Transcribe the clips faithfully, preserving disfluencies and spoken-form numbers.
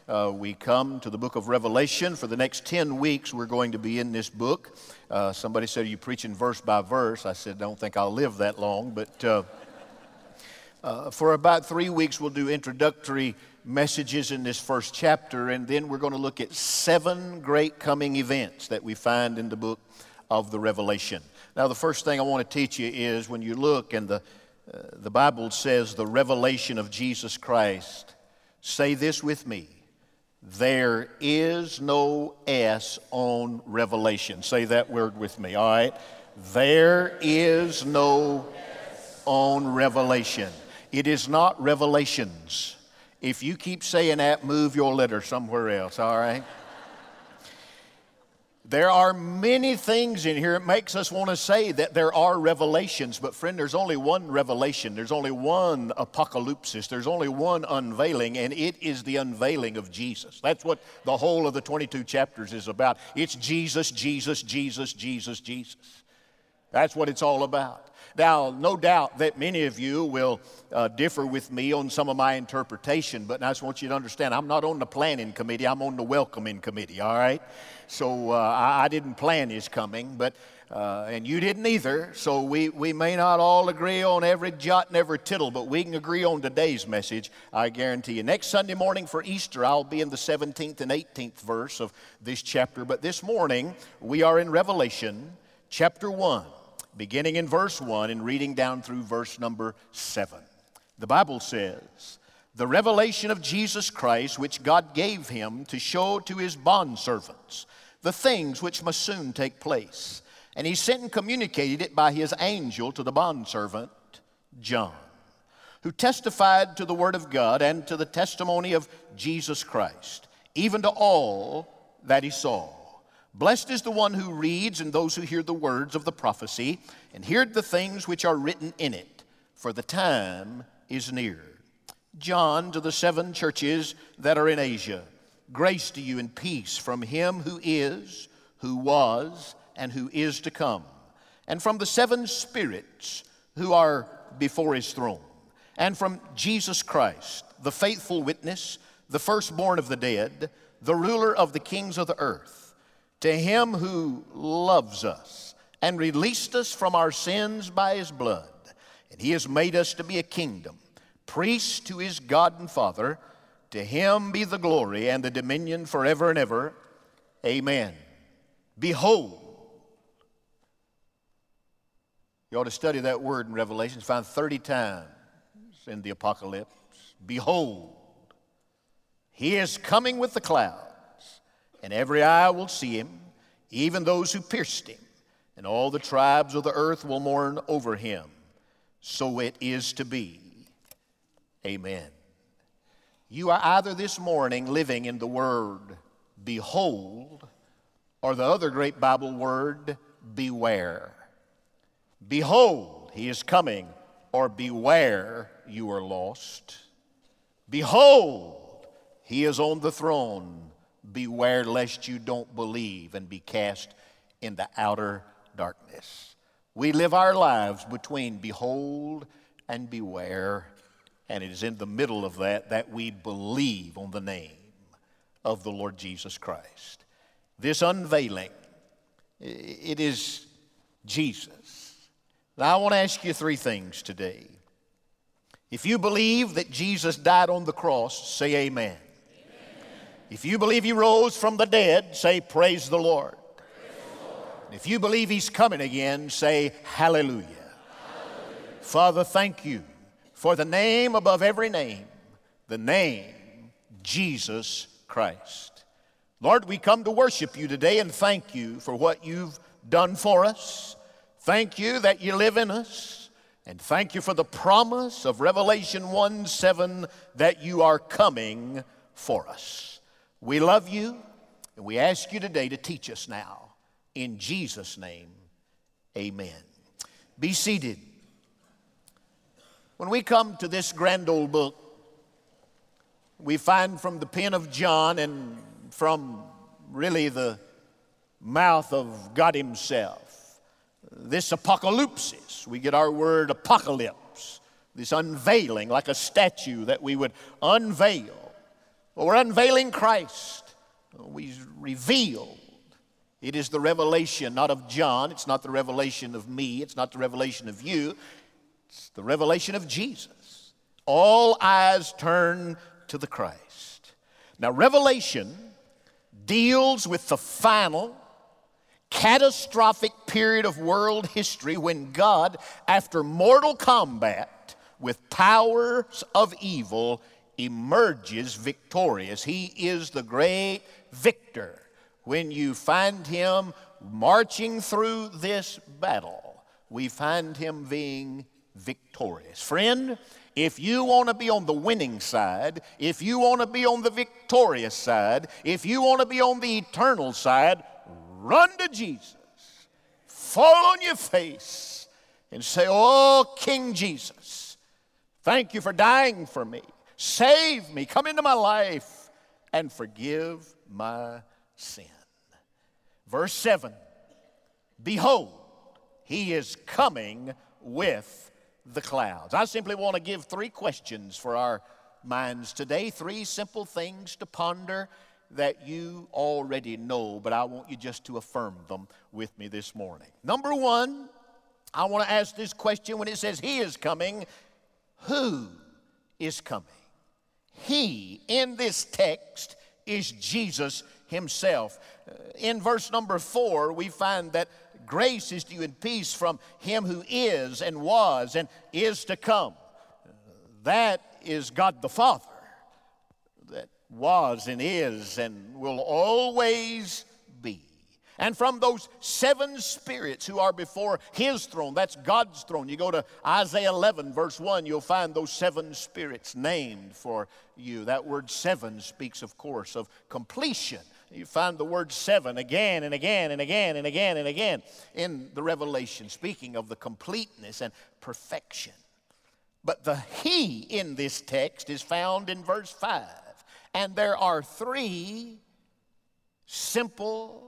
uh, we come to the book of Revelation. For the next ten weeks, we're going to be in this book. Uh, somebody said, are you preaching verse by verse? I said, I don't think I'll live that long. But uh, uh, for about three weeks, we'll do introductory messages in this first chapter. And then we're going to look at seven great coming events that we find in the book of the Revelation. Now, the first thing I want to teach you is when you look and the, uh, the Bible says the revelation of Jesus Christ, say this with me. There is no S on revelation. Say that word with me, all right? There is no S on revelation. It is not revelations. If you keep saying that, move your letter somewhere else, all right? There are many things in here. It makes us want to say that there are revelations. But friend, there's only one revelation. There's only one apocalypsis. There's only one unveiling, and it is the unveiling of Jesus. That's what the whole of the twenty-two chapters is about. It's Jesus, Jesus, Jesus, Jesus, Jesus. That's what it's all about. Now, no doubt that many of you will uh, differ with me on some of my interpretation, but I just want you to understand, I'm not on the planning committee, I'm on the welcoming committee, all right? So uh, I, I didn't plan his coming, but uh, and you didn't either, so we, we may not all agree on every jot and every tittle, but we can agree on today's message, I guarantee you. Next Sunday morning for Easter, I'll be in the seventeenth and eighteenth verse of this chapter, but this morning we are in Revelation chapter one. Beginning in verse one and reading down through verse number seven. The Bible says, the revelation of Jesus Christ, which God gave him to show to his bondservants the things which must soon take place. And he sent and communicated it by his angel to the bondservant John, who testified to the word of God and to the testimony of Jesus Christ, even to all that he saw. Blessed is the one who reads and those who hear the words of the prophecy and hear the things which are written in it, for the time is near. John, to the seven churches that are in Asia, grace to you and peace from him who is, who was, and who is to come, and from the seven spirits who are before his throne, and from Jesus Christ, the faithful witness, the firstborn of the dead, the ruler of the kings of the earth. To him who loves us and released us from our sins by his blood, and he has made us to be a kingdom, priests to his God and Father, to him be the glory and the dominion forever and ever. Amen. Behold. You ought to study that word in Revelation. It's found thirty times in the Apocalypse. Behold, he is coming with the clouds. And every eye will see him, even those who pierced him, and all the tribes of the earth will mourn over him. So it is to be. Amen. You are either this morning living in the word, behold, or the other great Bible word, beware. Behold, he is coming, or beware, you are lost. Behold, he is on the throne. Beware lest you don't believe and be cast in the outer darkness. We live our lives between behold and beware, and it is in the middle of that that we believe on the name of the Lord Jesus Christ. This unveiling, it is Jesus. Now I want to ask you three things today. If you believe that Jesus died on the cross, say amen. If you believe he rose from the dead, say, praise the Lord. Praise the Lord. If you believe he's coming again, say, hallelujah. Hallelujah. Father, thank you for the name above every name, the name Jesus Christ. Lord, we come to worship you today and thank you for what you've done for us. Thank you that you live in us. And thank you for the promise of Revelation one seven that you are coming for us. We love you, and we ask you today to teach us now. In Jesus' name, amen. Be seated. When we come to this grand old book, we find from the pen of John and from really the mouth of God himself, this apocalypsis. We get our word apocalypse, this unveiling, like a statue that we would unveil. Well, we're unveiling Christ. We revealed. It is the revelation not of John. It's not the revelation of me. It's not the revelation of you. It's the revelation of Jesus. All eyes turn to the Christ. Now, Revelation deals with the final, catastrophic period of world history when God, after mortal combat with powers of evil, emerges victorious. He is the great victor. When you find him marching through this battle, we find him being victorious. Friend, if you want to be on the winning side, if you want to be on the victorious side, if you want to be on the eternal side, run to Jesus. Fall on your face and say, "Oh, King Jesus, thank you for dying for me. Save me. Come into my life and forgive my sin." Verse seven, "Behold, he is coming with the clouds." I simply want to give three questions for our minds today, three simple things to ponder that you already know, but I want you just to affirm them with me this morning. Number one, I want to ask this question when it says he is coming, who is coming? He, in this text, is Jesus himself. In verse number four, we find that grace is to you and peace from him who is and was and is to come. That is God the Father, that was and is and will always be. And from those seven spirits who are before his throne, that's God's throne. You go to Isaiah eleven, verse one, you'll find those seven spirits named for you. That word seven speaks, of course, of completion. You find the word seven again and again and again and again and again in the Revelation, speaking of the completeness and perfection. But the he in this text is found in verse five. And there are three simple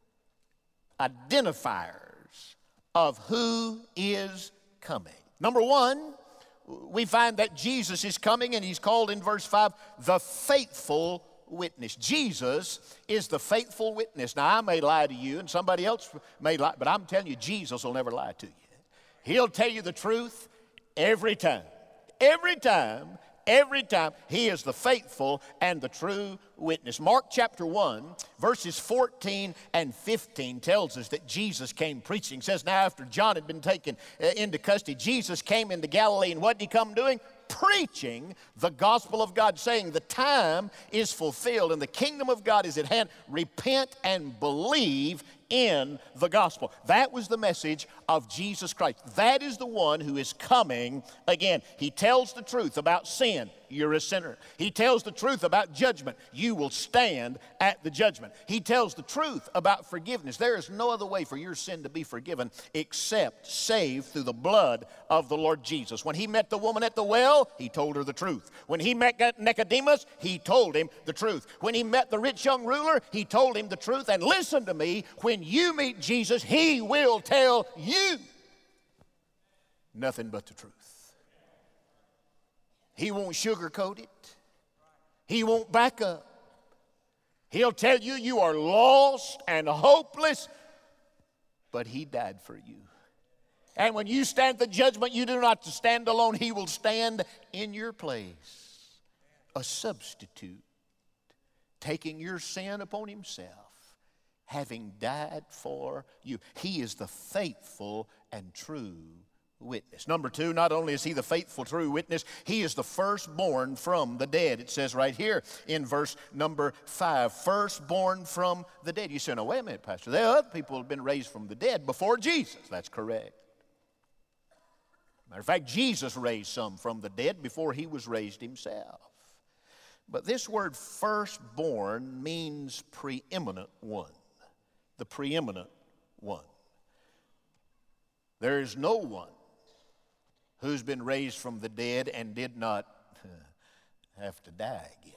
identifiers of who is coming. Number one, we find that Jesus is coming, and he's called in verse five the faithful witness. Jesus is the faithful witness. Now, I may lie to you, and somebody else may lie, but I'm telling you, Jesus will never lie to you. He'll tell you the truth every time. Every time. Every time. He is the faithful and the true witness. Mark chapter one, verses fourteen and fifteen tells us that Jesus came preaching. It says, now after John had been taken into custody, Jesus came into Galilee, and what did he come doing? Preaching the gospel of God, saying the time is fulfilled and the kingdom of God is at hand. Repent and believe in the gospel. That was the message of Jesus Christ. That is the one who is coming again. He tells the truth about sin. You're a sinner. He tells the truth about judgment. You will stand at the judgment. He tells the truth about forgiveness. There is no other way for your sin to be forgiven except saved through the blood of the Lord Jesus. When he met the woman at the well, he told her the truth. When he met Nicodemus, he told him the truth. When he met the rich young ruler, he told him the truth. And listen to me, when you meet Jesus, he will tell you nothing but the truth. He won't sugarcoat it. He won't back up. He'll tell you you are lost and hopeless, but he died for you. And when you stand at the judgment, you do not stand alone. He will stand in your place, a substitute, taking your sin upon himself, having died for you. He is the faithful and true witness. Number two, not only is he the faithful, true witness, he is the firstborn from the dead. It says right here in verse number five, firstborn from the dead. You say, no, wait a minute, Pastor. There are other people who have been raised from the dead before Jesus. That's correct. Matter of fact, Jesus raised some from the dead before he was raised himself. But this word firstborn means preeminent one. The preeminent one. There is no one who's been raised from the dead and did not have to die again.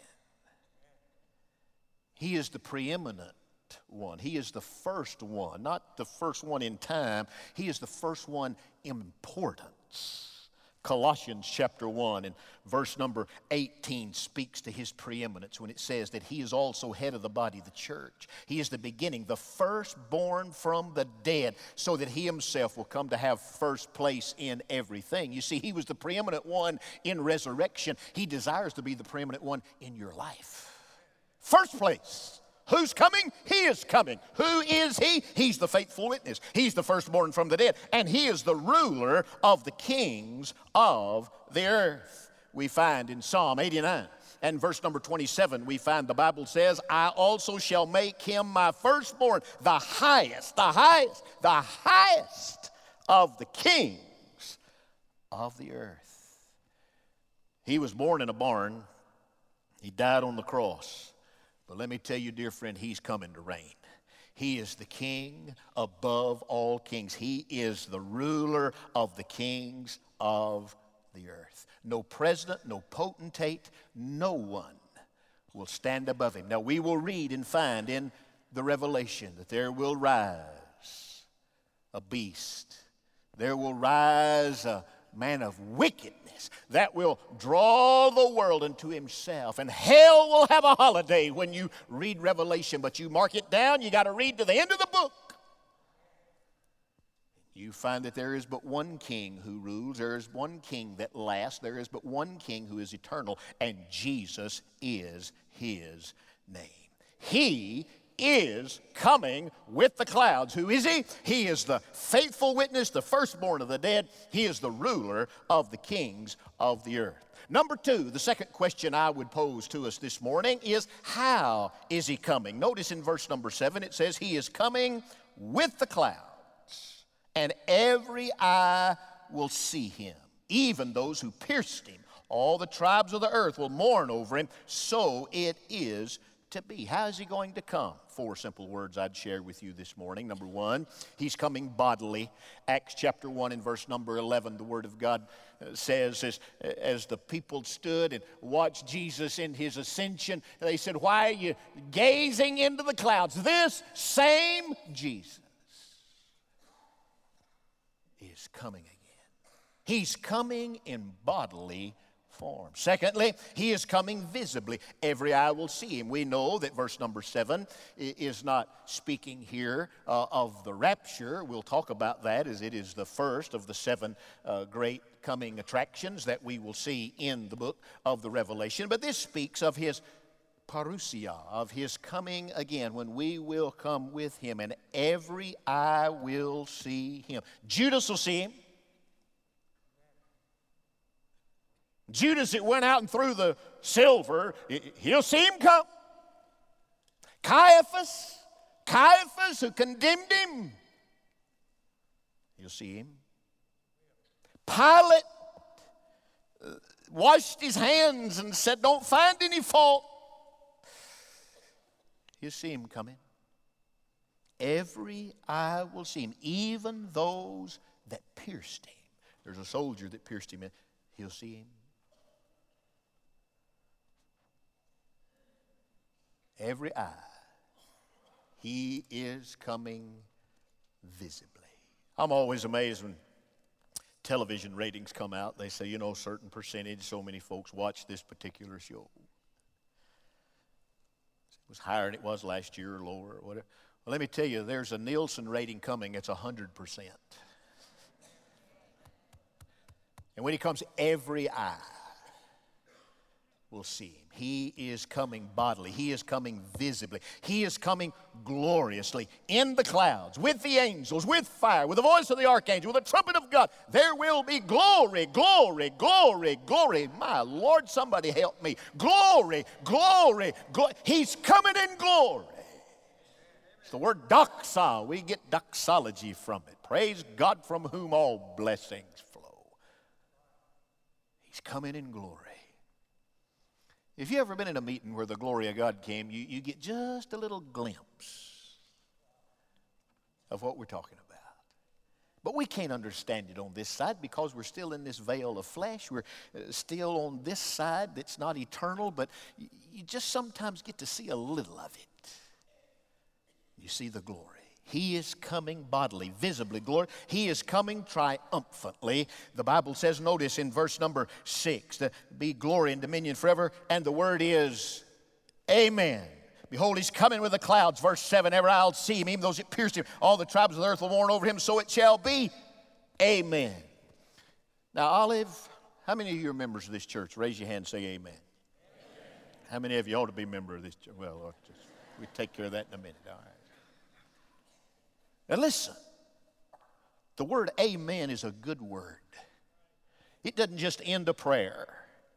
He is the preeminent one. He is the first one, not the first one in time. He is the first one in importance. Colossians chapter one and verse number eighteen speaks to his preeminence when it says that he is also head of the body, the church. He is the beginning, the firstborn from the dead, so that he himself will come to have first place in everything. You see, he was the preeminent one in resurrection. He desires to be the preeminent one in your life. First place. Who's coming? He is coming. Who is he? He's the faithful witness. He's the firstborn from the dead. And he is the ruler of the kings of the earth. We find in Psalm eighty-nine and verse number twenty-seven, we find the Bible says, I also shall make him my firstborn, the highest, the highest, the highest of the kings of the earth. He was born in a barn. He died on the cross. But let me tell you, dear friend, he's coming to reign. He is the king above all kings. He is the ruler of the kings of the earth. No president, no potentate, no one will stand above him. Now, we will read and find in the Revelation that there will rise a beast. There will rise a man of wickedness that will draw the world into himself. And hell will have a holiday when you read Revelation, but you mark it down, you got to read to the end of the book. You find that there is but one king who rules, there is one king that lasts, there is but one king who is eternal, and Jesus is his name. He is coming with the clouds. Who is he? He is the faithful witness, the firstborn of the dead. He is the ruler of the kings of the earth. Number two, the second question I would pose to us this morning is, how is he coming? Notice in verse number seven, it says, he is coming with the clouds, and every eye will see him, even those who pierced him. All the tribes of the earth will mourn over him. So it is to be. How is he going to come? Four simple words I'd share with you this morning. Number one, he's coming bodily. Acts chapter one and verse number eleven, the Word of God says, as, as the people stood and watched Jesus in his ascension, they said, why are you gazing into the clouds? This same Jesus is coming again. He's coming in bodily form. Secondly, he is coming visibly. Every eye will see him. We know that verse number seven is not speaking here uh, of the rapture. We'll talk about that, as it is the first of the seven uh, great coming attractions that we will see in the book of the Revelation. But this speaks of his parousia, of his coming again, when we will come with him, and every eye will see him. Judas will see him. Judas that went out and threw the silver, he'll see him come. Caiaphas, Caiaphas who condemned him, you'll see him. Pilate uh, washed his hands and said, don't find any fault. You'll see him coming. Every eye will see him, even those that pierced him. There's a soldier that pierced him, he'll see him. Every eye, he is coming visibly. I'm always amazed when television ratings come out. They say, you know, certain percentage, so many folks watch this particular show. It was higher than it was last year or lower or whatever. Well, let me tell you, there's a Nielsen rating coming. It's one hundred percent. And when he comes, every eye will see him. He is coming bodily. He is coming visibly. He is coming gloriously in the clouds, with the angels, with fire, with the voice of the archangel, with the trumpet of God. There will be glory, glory, glory, glory. My Lord, somebody help me. Glory, glory, glory. He's coming in glory. It's the word doxa. We get doxology from it. Praise God, from whom all blessings flow. He's coming in glory. If you've ever been in a meeting where the glory of God came, you, you get just a little glimpse of what we're talking about. But we can't understand it on this side because we're still in this veil of flesh. We're still on this side that's not eternal, but you just sometimes get to see a little of it. You see the glory. He is coming bodily, visibly, glory. He is coming triumphantly. The Bible says, notice in verse number six, to be glory and dominion forever. And the word is amen. Behold, he's coming with the clouds. Verse seven, every eye will see him, even those that pierced him. All the tribes of the earth will mourn over him, so it shall be. Amen. Now, Olive, how many of you are members of this church? Raise your hand and say amen. Amen. How many of you ought to be a member of this church? Well, we'll just, we'll take care of that in a minute. All right. Now listen, the word amen is a good word. It doesn't just end a prayer.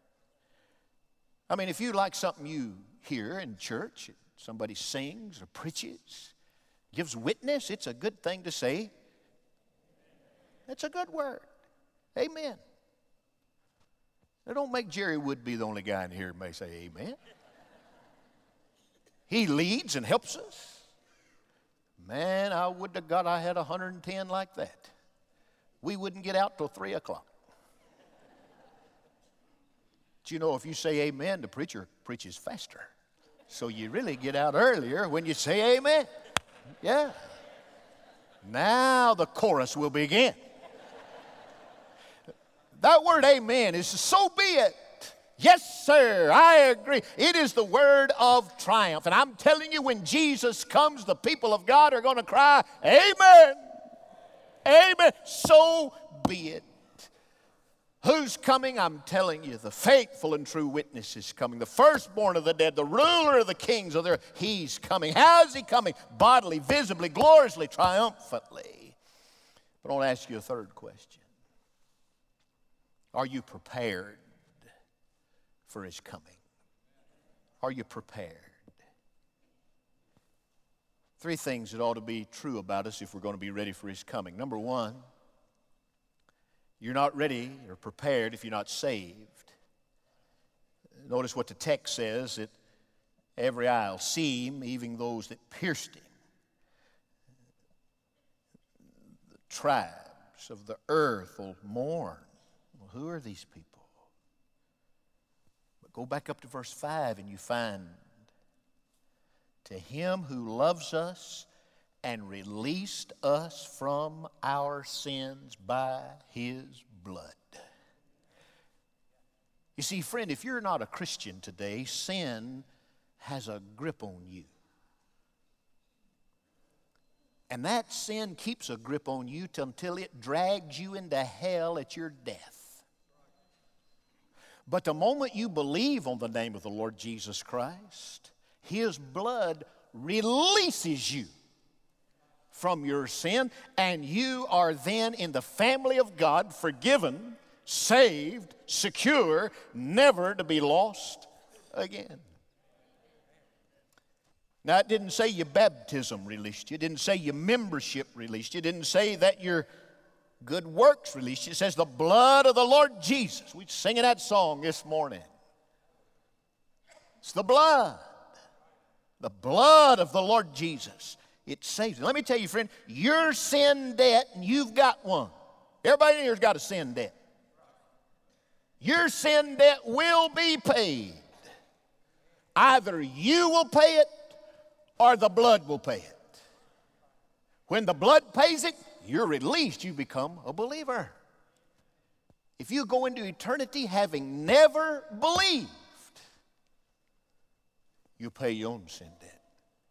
I mean, if you like something you hear in church, somebody sings or preaches, gives witness, it's a good thing to say. It's a good word. Amen. Now don't make Jerry Wood be the only guy in here who may say amen. He leads and helps us. Man, I would have got I had one hundred ten like that. We wouldn't get out till three o'clock. But you know, if you say amen, the preacher preaches faster. So you really get out earlier when you say amen. Yeah. Now the chorus will begin. That word amen is so be it. Yes, sir, I agree. It is the word of triumph. And I'm telling you, when Jesus comes, the people of God are going to cry, amen. Amen. So be it. Who's coming? I'm telling you, the faithful and true witness is coming. The firstborn of the dead, the ruler of the kings of the earth, he's coming. How is he coming? Bodily, visibly, gloriously, triumphantly. But I want to ask you a third question. Are you prepared for his coming? Are you prepared? Three things that ought to be true about us if we're going to be ready for his coming. Number one, you're not ready or prepared if you're not saved. Notice what the text says, that every eye will see him, even those that pierced him. The tribes of the earth will mourn. Well, who are these people? Go back up to verse five and you find, to him who loves us and released us from our sins by his blood. You see, friend, if you're not a Christian today, sin has a grip on you. And that sin keeps a grip on you until it drags you into hell at your death. But the moment you believe on the name of the Lord Jesus Christ, his blood releases you from your sin, and you are then in the family of God, forgiven, saved, secure, never to be lost again. Now, it didn't say your baptism released you. It didn't say your membership released you. It didn't say that your good works released you. It says the blood of the Lord Jesus. We sang that song this morning. It's the blood. The blood of the Lord Jesus. It saves you. Let me tell you, friend, your sin debt, and you've got one. Everybody in here's got a sin debt. Your sin debt will be paid. Either you will pay it or the blood will pay it. When the blood pays it, you're released. You become a believer. If you go into eternity having never believed, you pay your own sin debt.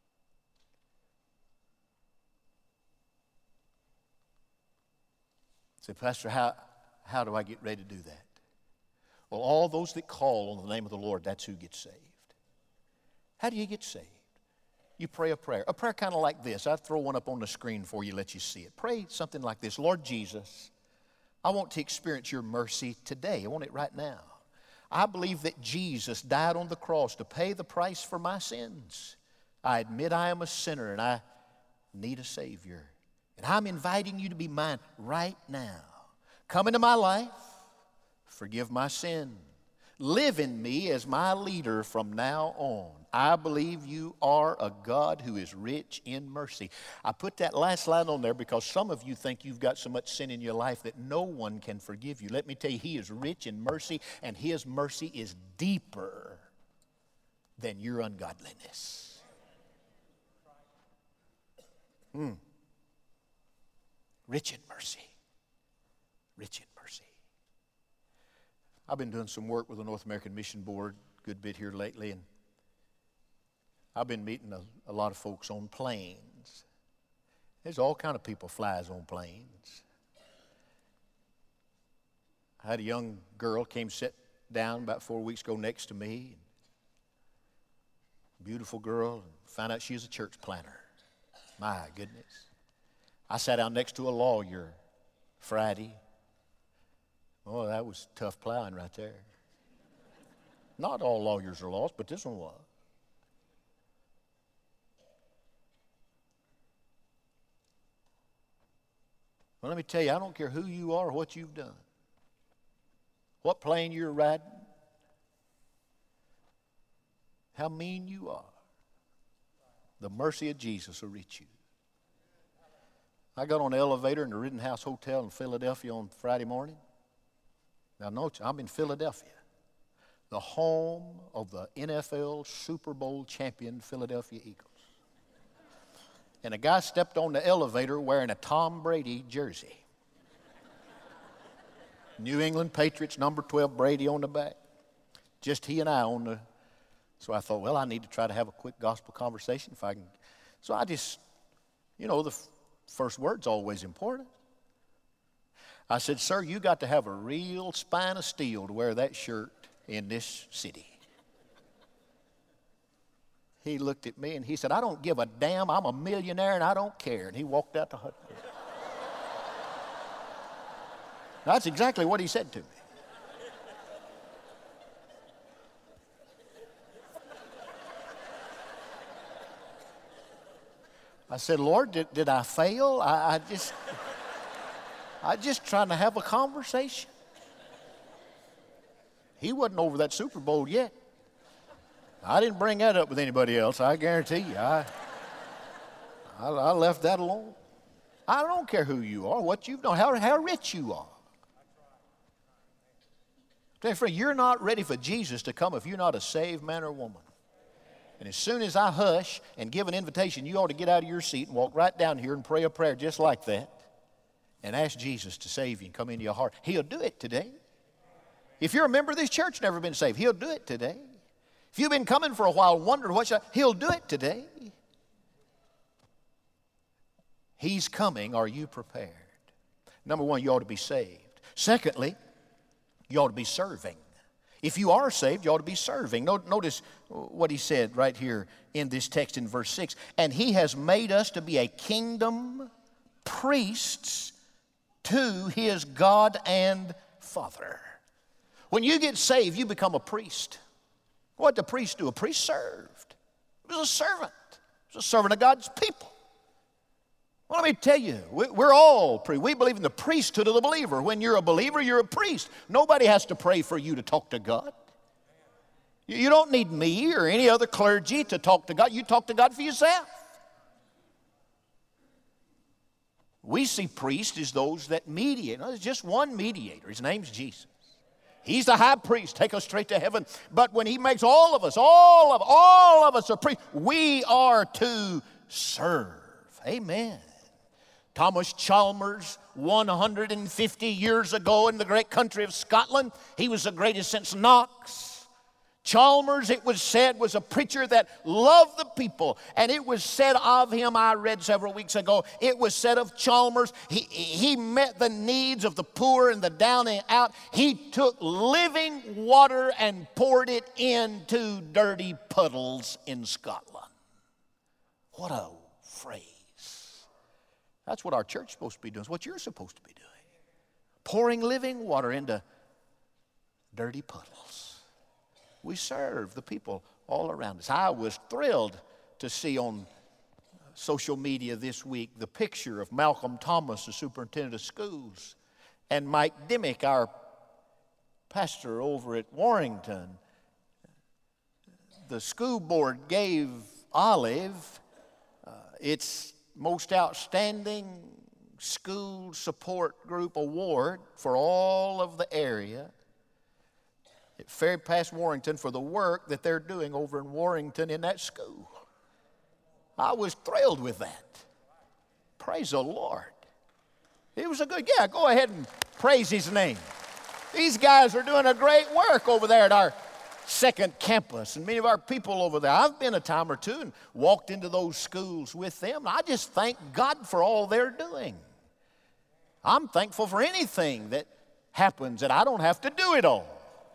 Say, Pastor, how, how do I get ready to do that? Well, all those that call on the name of the Lord, that's who gets saved. How do you get saved? You pray a prayer. A prayer kind of like this. I'll throw one up on the screen for you, let you see it. Pray something like this. Lord Jesus, I want to experience your mercy today. I want it right now. I believe that Jesus died on the cross to pay the price for my sins. I admit I am a sinner and I need a Savior. And I'm inviting you to be mine right now. Come into my life. Forgive my sin. Live in me as my leader from now on. I believe you are a God who is rich in mercy. I put that last line on there because some of you think you've got so much sin in your life that no one can forgive you. Let me tell you, he is rich in mercy, and his mercy is deeper than your ungodliness. Hmm. Rich in mercy. Rich in mercy. I've been doing some work with the North American Mission Board a good bit here lately, and I've been meeting a, a lot of folks on planes. There's all kind of people flies on planes. I had a young girl came sit down about four weeks ago next to me. Beautiful girl, and found out she was a church planner. My goodness. I sat down next to a lawyer Friday. Oh, that was tough plowing right there. Not all lawyers are lost, but this one was. Well, let me tell you, I don't care who you are or what you've done, what plane you're riding, how mean you are. The mercy of Jesus will reach you. I got on the elevator in the Rittenhouse Hotel in Philadelphia on Friday morning. Now, note, I'm in Philadelphia, the home of the N F L Super Bowl champion Philadelphia Eagles. And a guy stepped on the elevator wearing a Tom Brady jersey. New England Patriots, number twelve, Brady on the back. Just he and I on the... So I thought, well, I need to try to have a quick gospel conversation if I can. So I just, you know, the f- first word's always important. I said, sir, you got to have a real spine of steel to wear that shirt in this city. He looked at me and he said, I don't give a damn. I'm a millionaire and I don't care. And he walked out the hut. That's exactly what he said to me. I said, Lord, did, did I fail? I, I just, I just trying to have a conversation. He wasn't over that Super Bowl yet. I didn't bring that up with anybody else. I guarantee you. I, I, I left that alone. I don't care who you are, what you've done, how, how rich you are. Tell you, friend, you're not ready for Jesus to come if you're not a saved man or woman. And as soon as I hush and give an invitation, you ought to get out of your seat and walk right down here and pray a prayer just like that and ask Jesus to save you and come into your heart. He'll do it today. If you're a member of this church, never been saved, he'll do it today. If you've been coming for a while, wondering what should I, he'll do it today. He's coming. Are you prepared? Number one, you ought to be saved. Secondly, you ought to be serving. If you are saved, you ought to be serving. Notice what he said right here in this text in verse six. And he has made us to be a kingdom, priests to his God and Father. When you get saved, you become a priest. What did the priest do? A priest served. He was a servant. He was a servant of God's people. Well, let me tell you, we're all priests. We believe in the priesthood of the believer. When you're a believer, you're a priest. Nobody has to pray for you to talk to God. You don't need me or any other clergy to talk to God. You talk to God for yourself. We see priests as those that mediate. No, there's just one mediator. His name's Jesus. He's the high priest, take us straight to heaven. But when he makes all of us, all of all of us are priests, we are to serve. Amen. Thomas Chalmers, one hundred fifty years ago in the great country of Scotland, he was the greatest since Knox. Chalmers, it was said, was a preacher that loved the people. And it was said of him, I read several weeks ago, it was said of Chalmers, he, he met the needs of the poor and the down and out. He took living water and poured it into dirty puddles in Scotland. What a phrase. That's what our church's supposed to be doing. It's what you're supposed to be doing. Pouring living water into dirty puddles. We serve the people all around us. I was thrilled to see on social media this week the picture of Malcolm Thomas, the superintendent of schools, and Mike Dimmick, our pastor over at Warrington. The school board gave Olive uh, its most outstanding school support group award for all of the area at Ferry Pass, Warrington, for the work that they're doing over in Warrington in that school. I was thrilled with that. Praise the Lord. It was a good, yeah, go ahead and praise his name. These guys are doing a great work over there at our second campus, and many of our people over there. I've been a time or two and walked into those schools with them. I just thank God for all they're doing. I'm thankful for anything that happens that I don't have to do it all.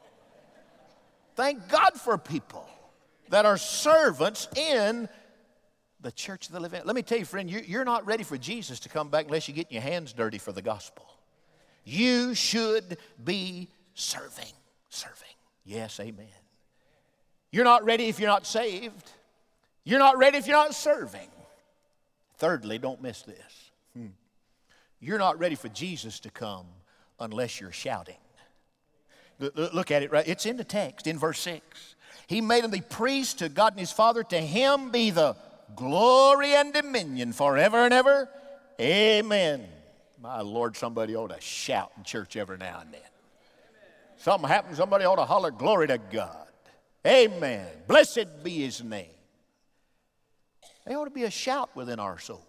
Thank God for people that are servants in the church of the living. Let me tell you, friend, you're not ready for Jesus to come back unless you get your hands dirty for the gospel. You should be serving, serving. Yes, amen. You're not ready if you're not saved. You're not ready if you're not serving. Thirdly, don't miss this. Hmm. You're not ready for Jesus to come unless you're shouting. Look at it, right? It's in the text, in verse six. He made him the priest to God and his Father. To him be the glory and dominion forever and ever. Amen. My Lord, somebody ought to shout in church every now and then. Something happens, somebody ought to holler, glory to God. Amen. Blessed be his name. There ought to be a shout within our soul.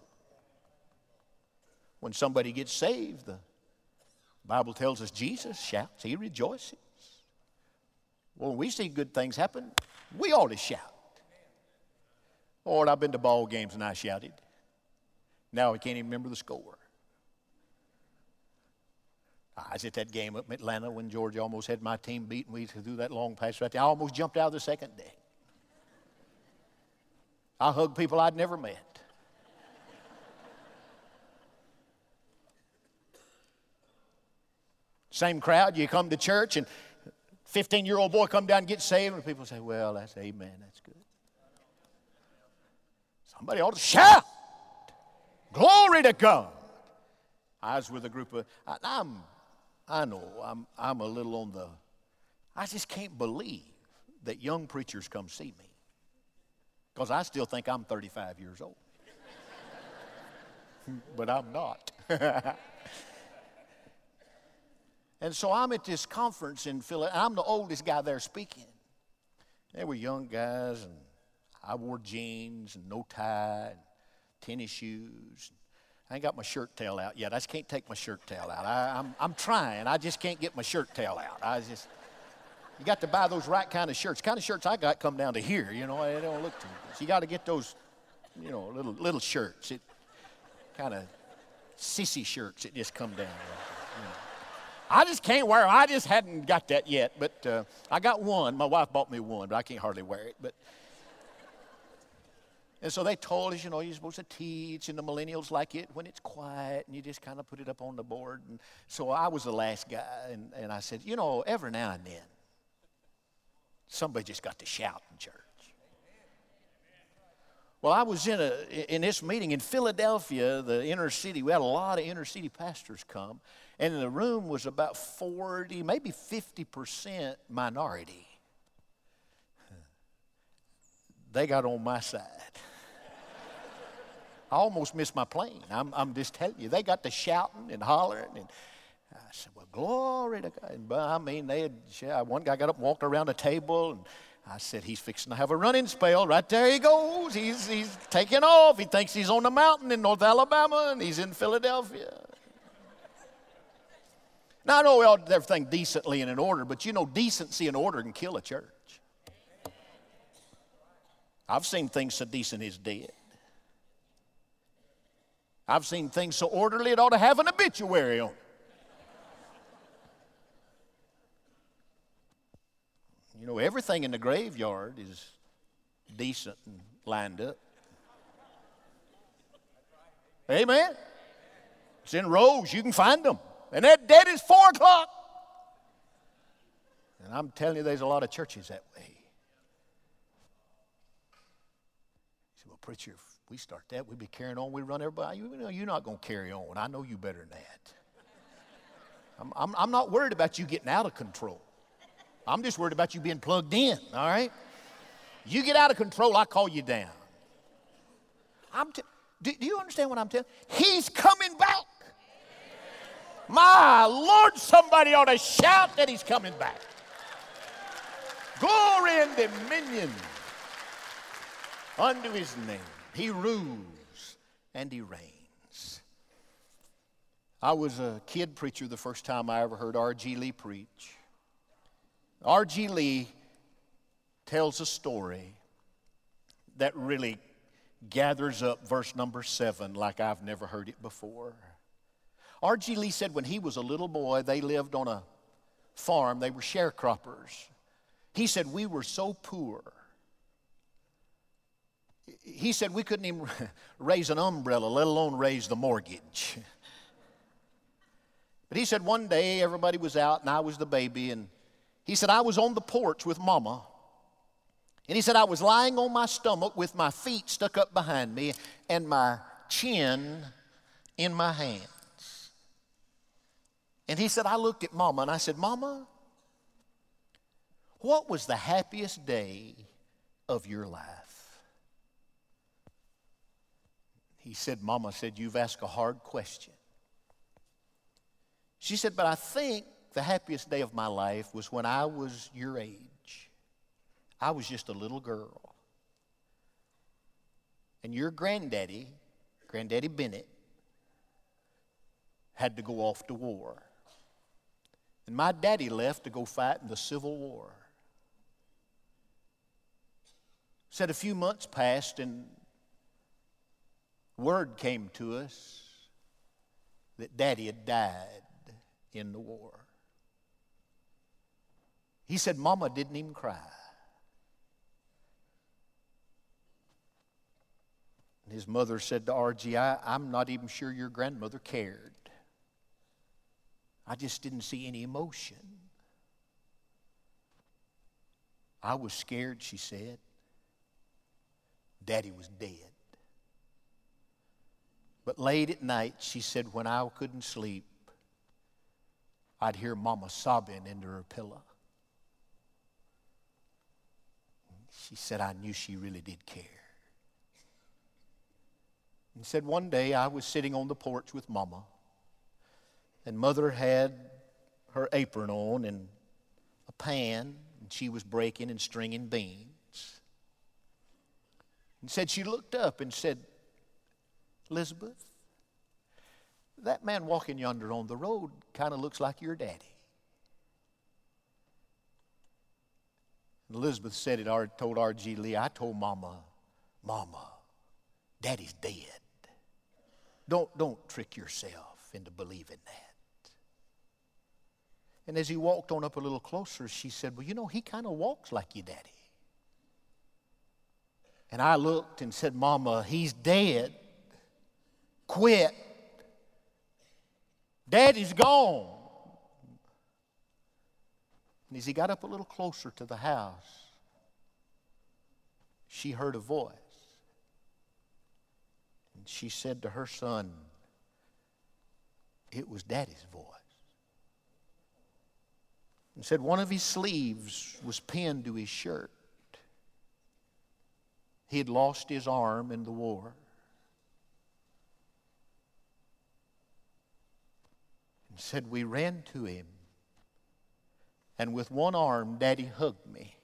When somebody gets saved, the Bible tells us Jesus shouts, he rejoices. Well, when we see good things happen, we ought to shout. Lord, I've been to ball games and I shouted. Now I can't even remember the score. I was at that game up in Atlanta when Georgia almost had my team beat, and we threw that long pass right there. I almost jumped out of the second deck. I hugged people I'd never met. Same crowd, you come to church, and fifteen-year-old boy come down and get saved, and people say, well, that's amen, that's good. Somebody ought to shout, glory to God. I was with a group of, I, I'm, I know, I'm, I'm a little on the, I just can't believe that young preachers come see me. Because I still think I'm thirty-five years old. But I'm not. And so I'm at this conference in Philadelphia. I'm the oldest guy there speaking. There were young guys, and I wore jeans and no tie and tennis shoes. I ain't got my shirt tail out yet. I just can't take my shirt tail out. I, I'm, I'm trying. I just can't get my shirt tail out. I just, you got to buy those right kind of shirts. The kind of shirts I got come down to here, you know. They don't look too good. So you got to get those, you know, little little shirts. It kind of sissy shirts that just come down. You know. I just can't wear them. I just hadn't got that yet. But uh, I got one. My wife bought me one, but I can't hardly wear it. But And so they told us, you know, you're supposed to teach, and the millennials like it when it's quiet, and you just kind of put it up on the board. And so I was the last guy, and, and I said, you know, every now and then, somebody just got to shout in church. Well, I was in a in this meeting in Philadelphia, the inner city. We had a lot of inner city pastors come, and the room was about forty, maybe fifty percent minority. They got on my side. I almost missed my plane. I'm, I'm just telling you. They got to shouting and hollering. And I said, well, glory to God. And, I mean, they had, one guy got up and walked around the table. And I said, he's fixing to have a running spell. Right there he goes. He's, he's taking off. He thinks he's on the mountain in North Alabama, and he's in Philadelphia. Now, I know we ought to do everything decently and in order, but you know, decency and order can kill a church. I've seen things so decent as dead. I've seen things so orderly it ought to have an obituary on it. You know, everything in the graveyard is decent and lined up. Amen? It's in rows. You can find them. And that dead is four o'clock. And I'm telling you, there's a lot of churches that way. Preacher, if we start that, we'd be carrying on. We run everybody. You know, you're not going to carry on. I know you better than that. I'm, I'm, I'm not worried about you getting out of control. I'm just worried about you being plugged in, all right? You get out of control, I call you down. I'm t- do, do you understand what I'm telling you? He's coming back. My Lord, somebody ought to shout that he's coming back. Glory and dominion unto his name. He rules and he reigns. I was a kid preacher the first time I ever heard R G Lee preach. R G Lee tells a story that really gathers up verse number seven like I've never heard it before. R G Lee said when he was a little boy, they lived on a farm. They were sharecroppers. He said, we were so poor. He said we couldn't even raise an umbrella, let alone raise the mortgage. But he said one day everybody was out and I was the baby, and he said I was on the porch with Mama. And he said I was lying on my stomach with my feet stuck up behind me and my chin in my hands. And he said I looked at Mama and I said, Mama, what was the happiest day of your life? He said, Mama said, you've asked a hard question. She said, but I think the happiest day of my life was when I was your age. I was just a little girl. And your granddaddy, Granddaddy Bennett, had to go off to war. And my daddy left to go fight in the Civil War. Said a few months passed and word came to us that Daddy had died in the war. He said Mama didn't even cry. And his mother said to R G, I, I'm not even sure your grandmother cared. I just didn't see any emotion. I was scared, she said. Daddy was dead. But late at night, she said, when I couldn't sleep, I'd hear Mama sobbing into her pillow. She said, I knew she really did care. And said, one day I was sitting on the porch with Mama, and Mother had her apron on and a pan, and she was breaking and stringing beans. And said she looked up and said, Elizabeth, that man walking yonder on the road kind of looks like your daddy. And Elizabeth said it, I told R G Lee, I told Mama, Mama, Daddy's dead. Don't, don't trick yourself into believing that. And as he walked on up a little closer, she said, well, you know, he kind of walks like your daddy. And I looked and said, Mama, he's dead. Quit. Daddy's gone. And as he got up a little closer to the house, she heard a voice. And she said to her son, it was Daddy's voice. And said one of his sleeves was pinned to his shirt. He had lost his arm in the war. And said we ran to him, and with one arm, Daddy hugged me.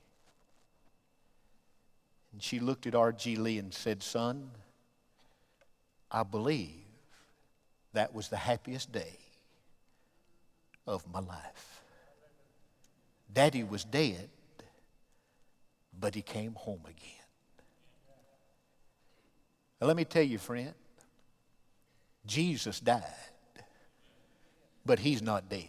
And she looked at R G Lee and said, son, I believe that was the happiest day of my life. Daddy was dead, but he came home again. Now, let me tell you, friend, Jesus died, but he's not dead.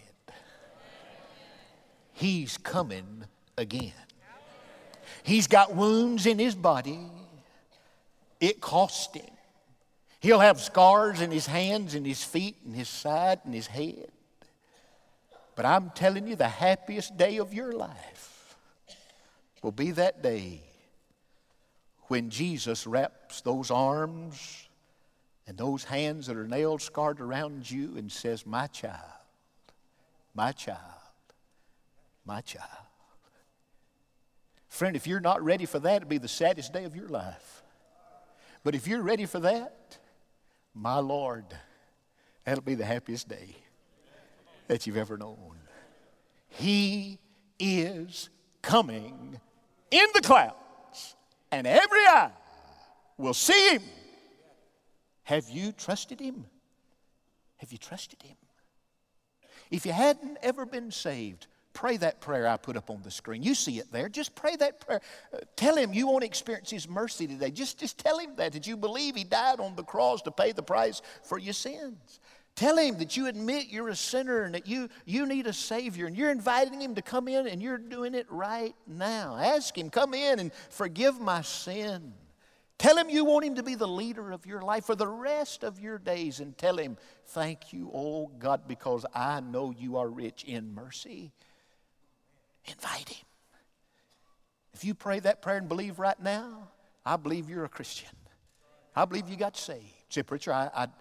He's coming again. He's got wounds in his body. It cost him. He'll have scars in his hands and his feet and his side and his head. But I'm telling you, the happiest day of your life will be that day when Jesus wraps those arms and those hands that are nail scarred around you and says, my child, my child, my child. Friend, if you're not ready for that, it'll be the saddest day of your life. But if you're ready for that, my Lord, that'll be the happiest day that you've ever known. He is coming in the clouds, and every eye will see him. Have you trusted him? Have you trusted Him? If you hadn't ever been saved, pray that prayer I put up on the screen. You see it there. Just pray that prayer. Uh, tell Him you want to experience His mercy today. Just, just tell Him that, that you believe He died on the cross to pay the price for your sins. Tell Him that you admit you're a sinner and that you, you need a Savior, and you're inviting Him to come in, and you're doing it right now. Ask Him, come in and forgive my sin. Tell Him you want Him to be the leader of your life for the rest of your days, and tell Him, thank you, oh God, because I know you are rich in mercy. Invite Him. If you pray that prayer and believe right now, I believe you're a Christian. I believe you got saved. Say, preacher, I, I,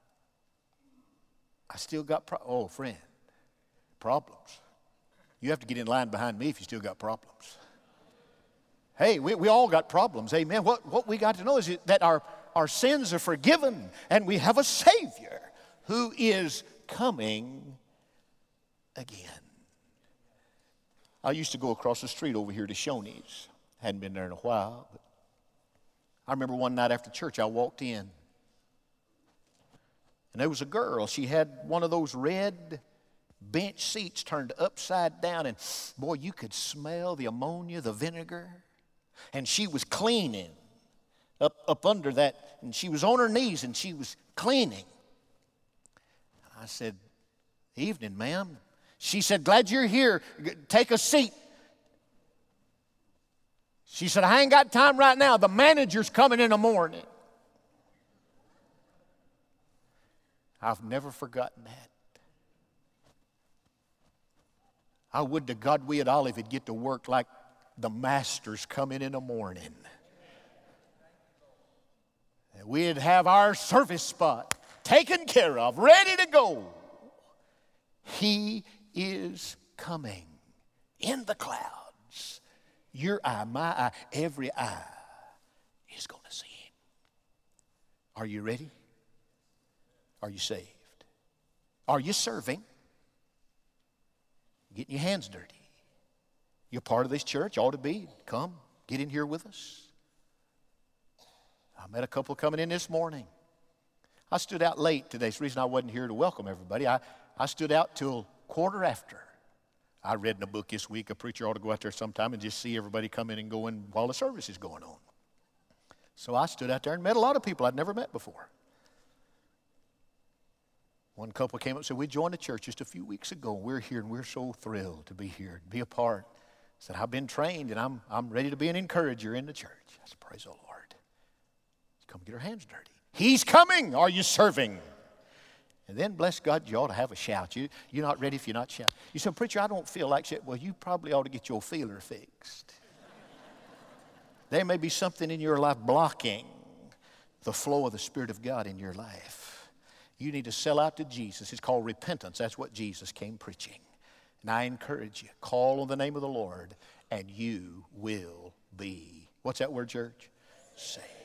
I still got, pro- oh, friend, problems. You have to get in line behind me if you still got problems. Hey, we, we all got problems, amen. What, what we got to know is that our, our sins are forgiven, and we have a Savior who is coming again. I used to go across the street over here to Shoney's. Hadn't been there in a while, but I remember one night after church I walked in, and there was a girl. She had one of those red bench seats turned upside down, and boy, you could smell the ammonia, the vinegar. And she was cleaning up, up under that, and she was on her knees, and she was cleaning. I said, evening, ma'am. She said, glad you're here. Take a seat. She said, I ain't got time right now. The manager's coming in the morning. I've never forgotten that. I would to God we at Olive would get to work like the master's coming in the morning. And we'd have our service spot taken care of, ready to go. He is coming in the clouds. Your eye, my eye, every eye is going to see Him. Are you ready? Are you saved? Are you serving? Getting your hands dirty. You're part of this church, ought to be. Come, get in here with us. I met a couple coming in this morning. I stood out late today. It's the reason I wasn't here to welcome everybody. I, I stood out till quarter after. I read in a book this week, a preacher ought to go out there sometime and just see everybody come in and go in while the service is going on. So I stood out there and met a lot of people I'd never met before. One couple came up and said, we joined the church just a few weeks ago. We're here and we're so thrilled to be here, to be a part. I said, I've been trained and I'm, I'm ready to be an encourager in the church. I said, praise the Lord. Let's come get our hands dirty. He's coming. Are you serving? And then, bless God, you ought to have a shout. You, you're not ready if you're not shouting. You say, preacher, I don't feel like shouting. Well, you probably ought to get your feeler fixed. There may be something in your life blocking the flow of the Spirit of God in your life. You need to sell out to Jesus. It's called repentance. That's what Jesus came preaching. And I encourage you, call on the name of the Lord, and you will be, what's that word, church? Saved.